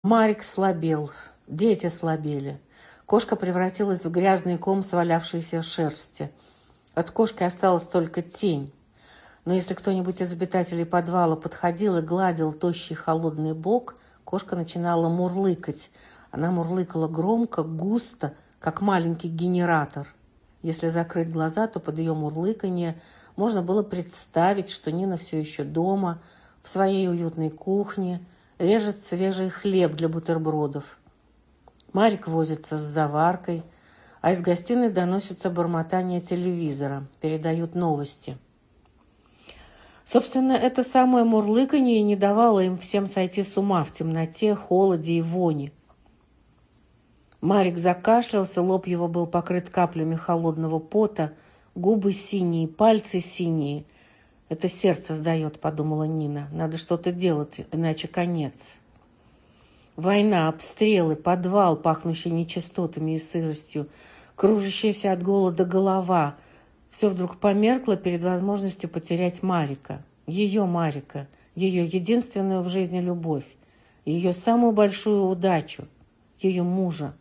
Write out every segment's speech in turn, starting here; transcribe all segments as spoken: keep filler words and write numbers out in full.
Марик слабел, дети слабели. Кошка превратилась в грязный ком свалявшейся шерсти. От кошки осталась только тень. Но если кто-нибудь из обитателей подвала подходил и гладил тощий холодный бок, кошка начинала мурлыкать. Она мурлыкала громко, густо, как маленький генератор. Если закрыть глаза, то под ее мурлыканье можно было представить, что Нина все еще дома, в своей уютной кухне, режет свежий хлеб для бутербродов. Марик возится с заваркой, а из гостиной доносится бормотание телевизора, передают новости. Собственно, это самое мурлыканье не давало им всем сойти с ума в темноте, холоде и вони. Марик закашлялся, лоб его был покрыт каплями холодного пота, губы синие, пальцы синие. «Это сердце сдает», — подумала Нина. «Надо что-то делать, иначе конец». Война, обстрелы, подвал, пахнущий нечистотами и сыростью, кружащаяся от голода голова — все вдруг померкло перед возможностью потерять Марика. Ее Марика, ее единственную в жизни любовь, ее самую большую удачу, ее мужа.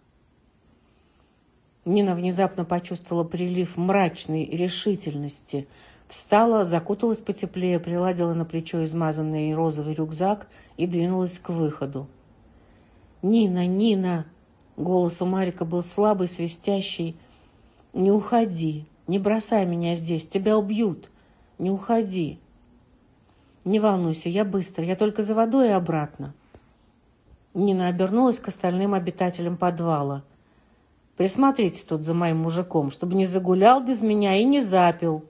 Нина внезапно почувствовала прилив мрачной решительности. Встала, закуталась потеплее, приладила на плечо измазанный розовый рюкзак и двинулась к выходу. «Нина, Нина!» Голос у Марика был слабый, свистящий. «Не уходи, не бросай меня здесь, тебя убьют. Не уходи!» «Не волнуйся, я быстро, я только за водой и обратно». Нина обернулась к остальным обитателям подвала. «Присмотрите тут за моим мужиком, чтобы не загулял без меня и не запил».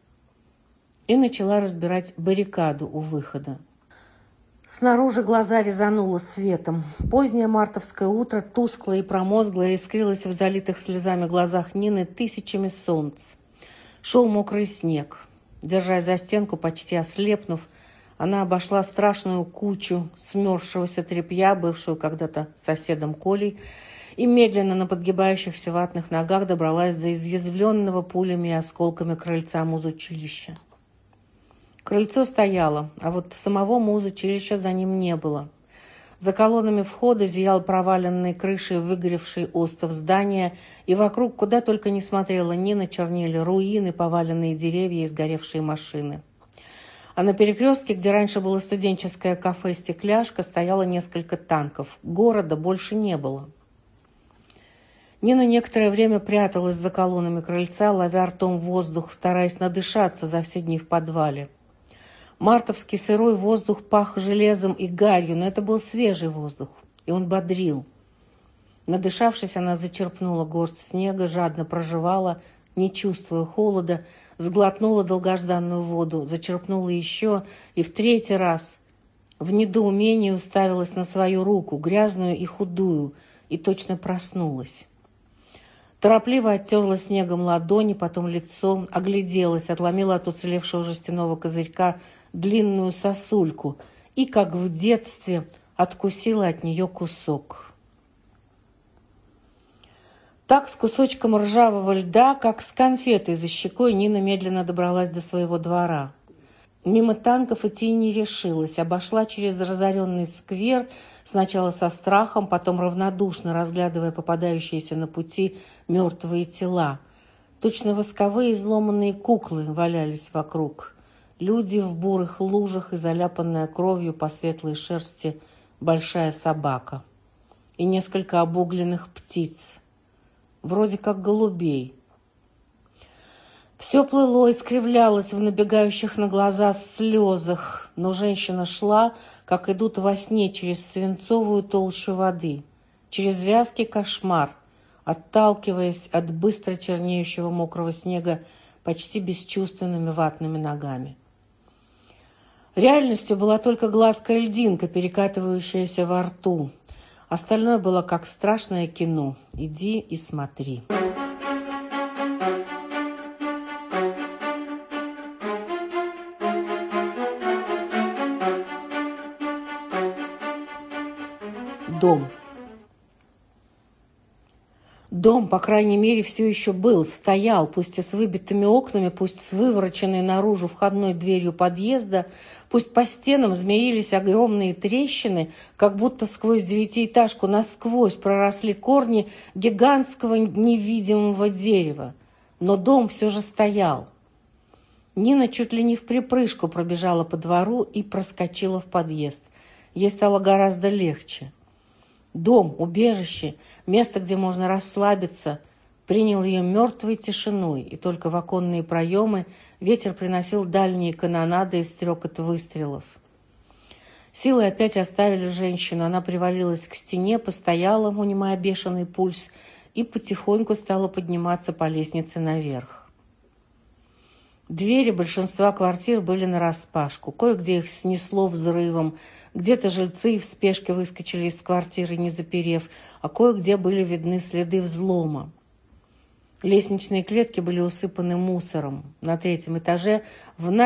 И начала разбирать баррикаду у выхода. Снаружи глаза резануло светом. Позднее мартовское утро, тусклое и промозглое, искрилось в залитых слезами глазах Нины тысячами солнц. Шел мокрый снег. Держась за стенку, почти ослепнув, она обошла страшную кучу смерзшегося тряпья, бывшую когда-то соседом Колей, и медленно на подгибающихся ватных ногах добралась до изъязвленного пулями и осколками крыльца музучилища. Крыльцо стояло, а вот самого музучилища за ним не было. За колоннами входа зиял проваленной крышей выгоревший остов здания, и вокруг, куда только не смотрела Нина, чернели руины, поваленные деревья и сгоревшие машины. А на перекрестке, где раньше было студенческое кафе «Стекляшка», стояло несколько танков. Города больше не было. Нина некоторое время пряталась за колоннами крыльца, ловя ртом воздух, стараясь надышаться за все дни в подвале. Мартовский сырой воздух пах железом и гарью, но это был свежий воздух, и он бодрил. Надышавшись, она зачерпнула горсть снега, жадно прожевала, не чувствуя холода, сглотнула долгожданную воду, зачерпнула еще и в третий раз в недоумении уставилась на свою руку, грязную и худую, и точно проснулась. Торопливо оттерла снегом ладони, потом лицо, огляделась, отломила от уцелевшего жестяного козырька длинную сосульку и, как в детстве, откусила от нее кусок. Так, с кусочком ржавого льда, как с конфетой за щекой, Нина медленно добралась до своего двора. Мимо танков идти не решилась, обошла через разоренный сквер, сначала со страхом, потом равнодушно разглядывая попадающиеся на пути мертвые тела. Точно восковые изломанные куклы валялись вокруг. Люди в бурых лужах и заляпанная кровью по светлой шерсти большая собака. И несколько обугленных птиц, вроде как голубей. Все плыло, искривлялось в набегающих на глаза слезах, но женщина шла, как идут во сне, через свинцовую толщу воды, через вязкий кошмар, отталкиваясь от быстро чернеющего мокрого снега почти бесчувственными ватными ногами. Реальностью была только гладкая льдинка, перекатывающаяся во рту. Остальное было как страшное кино. Иди и смотри. Дом. Дом, по крайней мере, все еще был, стоял, пусть и с выбитыми окнами, пусть с вывороченной наружу входной дверью подъезда, пусть по стенам змеились огромные трещины, как будто сквозь девятиэтажку насквозь проросли корни гигантского невидимого дерева. Но дом все же стоял. Нина чуть ли не вприпрыжку пробежала по двору и проскочила в подъезд. Ей стало гораздо легче. Дом, убежище, место, где можно расслабиться, принял ее мертвой тишиной, и только в оконные проемы ветер приносил дальние канонады и стрекот выстрелов. Силы опять оставили женщину. Она привалилась к стене, постояла, унимая бешеный пульс, и потихоньку стала подниматься по лестнице наверх. Двери большинства квартир были нараспашку. Кое-где их снесло взрывом. Где-то жильцы в спешке выскочили из квартиры, не заперев, а кое-где были видны следы взлома. Лестничные клетки были усыпаны мусором. На третьем этаже в